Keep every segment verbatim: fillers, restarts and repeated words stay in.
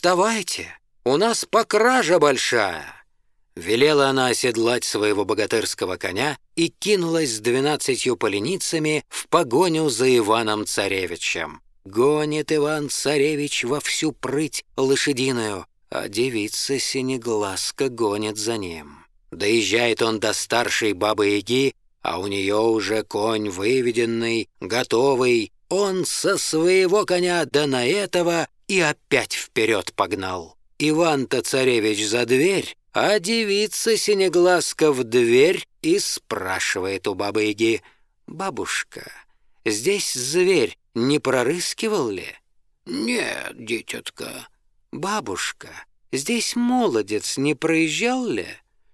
«Вставайте, у нас покража большая!» Велела она оседлать своего богатырского коня и кинулась с двенадцатью поленицами в погоню за Иваном-царевичем. Гонит Иван-царевич во всю прыть лошадиную, а девица Синеглазка гонит за ним. Доезжает он до старшей бабы-яги, а у нее уже конь выведенный, готовый. Он со своего коня да на этого и опять вперед погнал. Иван-то царевич за дверь, а девица Синеглазка в дверь и спрашивает у бабы-яги: «Бабушка, здесь зверь не прорыскивал ли?» «Нет, дитятка». «Бабушка, здесь молодец не проезжал ли?»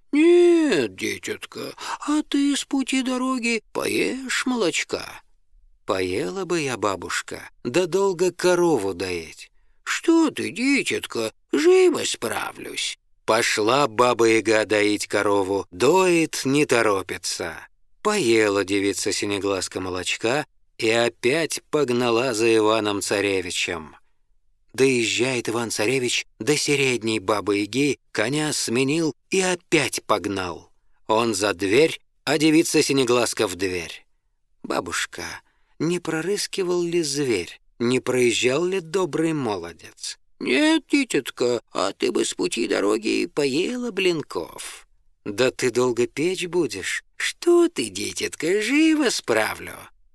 «Нет, дитятка, а ты с пути дороги поешь молочка». «Поела бы я, бабушка, да долго корову доить». «Что ты, дитятка, живо справлюсь». Пошла баба-яга доить корову, доит, не торопится. Поела девица Синеглазка молочка и опять погнала за Иваном-царевичем. Доезжает Иван-царевич до средней бабы-яги, коня сменил и опять погнал. Он за дверь, а девица Синеглазка в дверь. «Бабушка, не прорыскивал ли зверь, не проезжал ли добрый молодец?» «Нет, дитятка, а ты бы с пути дороги поела блинков». «Да ты долго печь будешь?» «Что ты, дитятка, живо справлю».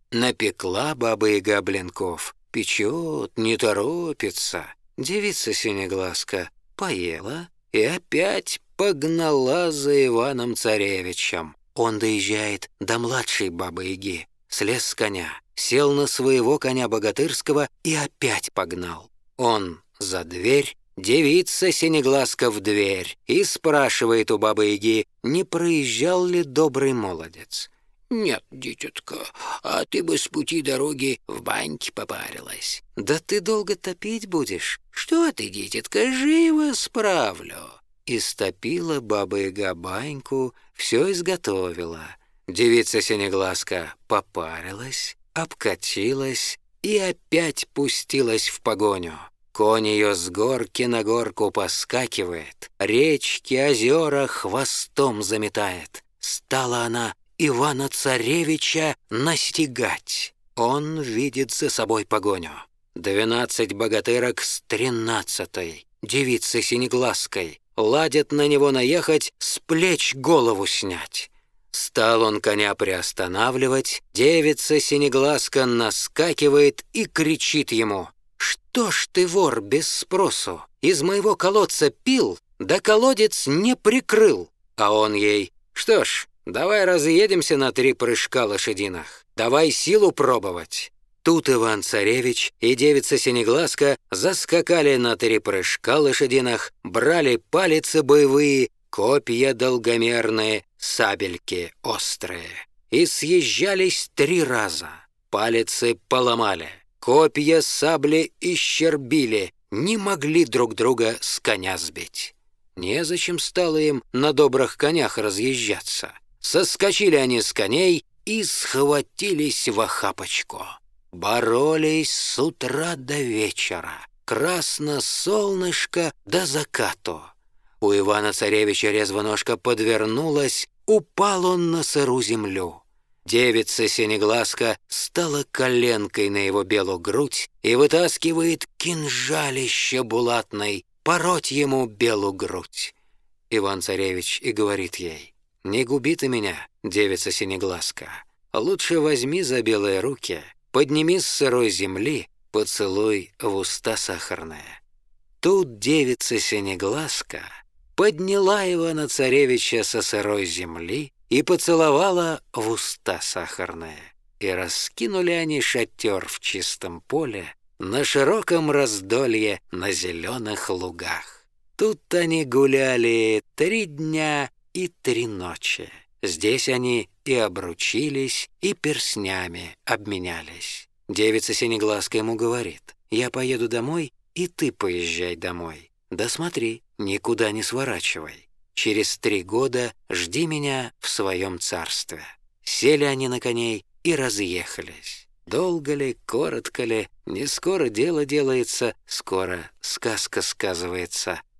Напекла баба-яга блинков, печет, не торопится. Девица Синеглазка поела и опять погнала за Иваном-царевичем. Он доезжает до младшей бабы-яги, слез с коня, сел на своего коня богатырского и опять погнал. Он за дверь, девица Синеглазка в дверь и спрашивает у бабы-яги, не проезжал ли добрый молодец. «Нет, дитятка, а ты бы с пути дороги в баньке попарилась». «Да ты долго топить будешь?» «Что ты, дитятка, живо справлю». Истопила баба-яга баньку, все изготовила. Девица Синеглазка попарилась, обкатилась и опять пустилась в погоню. Конь ее с горки на горку поскакивает, речки, озера хвостом заметает. Стала она Ивана-царевича настигать. Он видит за собой погоню. Двенадцать богатырок с тринадцатой, девицей Синеглазкой, ладят на него наехать, с плеч голову снять. Стал он коня приостанавливать, девица Синеглазка наскакивает и кричит ему: «Что ж ты, вор, без спросу, из моего колодца пил, да колодец не прикрыл?» А он ей: «Что ж, давай разъедемся на три прыжка лошадиных, давай силу пробовать». Тут Иван-царевич и девица Синеглазка заскакали на три прыжка лошадиных, брали палицы боевые, копья долгомерные, сабельки острые, и съезжались три раза. Палицы поломали, копья сабли исчербили, не могли друг друга с коня сбить. Незачем стало им на добрых конях разъезжаться. Соскочили они с коней и схватились в охапочку. Боролись с утра до вечера, красно солнышко до закату. У Ивана-царевича резвоножка подвернулась, упал он на сыру землю. Девица Синеглазка стала коленкой на его белую грудь и вытаскивает кинжалище булатной, пороть ему белую грудь. Иван-царевич и говорит ей: «Не губи ты меня, девица Синеглазка, лучше возьми за белые руки, подними с сырой земли, поцелуй в уста сахарные». Тут девица Синеглазка подняла Ивана-царевича со сырой земли и поцеловала в уста сахарные. И раскинули они шатер в чистом поле, на широком раздолье, на зеленых лугах. Тут они гуляли три дня и три ночи. Здесь они и обручились, и перстнями обменялись. Девица Синеглазка ему говорит: «Я поеду домой, и ты поезжай домой. Да смотри, никуда не сворачивай. Через три года жди меня в своем царстве». Сели они на коней и разъехались. Долго ли, коротко ли, Не скоро дело делается, скоро сказка сказывается.